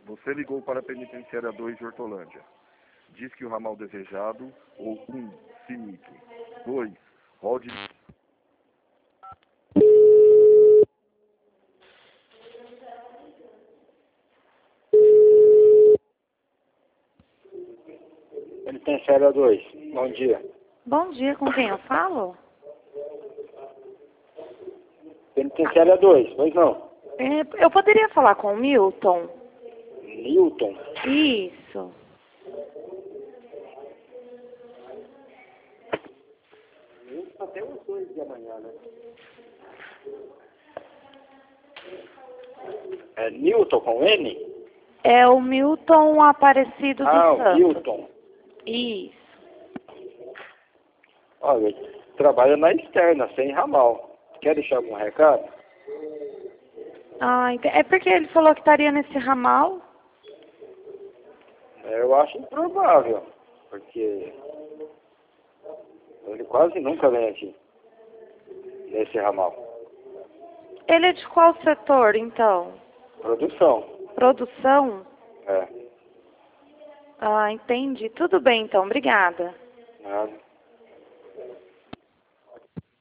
Você ligou para a Penitenciária 2 de Hortolândia. Diz que o ramal desejado, ou 1, Sinique. 2, Rode... Penitenciária 2, bom dia. Bom dia, com quem eu falo? Penitenciária 2, pois não? Eu poderia falar com o Milton? Milton? Isso. Até umas 2 de amanhã, né? É Newton com N? É o Milton Aparecido do Ah, o Santos. Milton. Isso. Olha, ele trabalha na externa, sem ramal. Quer deixar algum recado? Ah, é porque ele falou que estaria nesse ramal? Eu acho improvável, porque ele quase nunca vem aqui, nesse ramal. Ele é de qual setor, então? Produção. Produção? É. Ah, entendi. Tudo bem, então. Obrigada. Nada.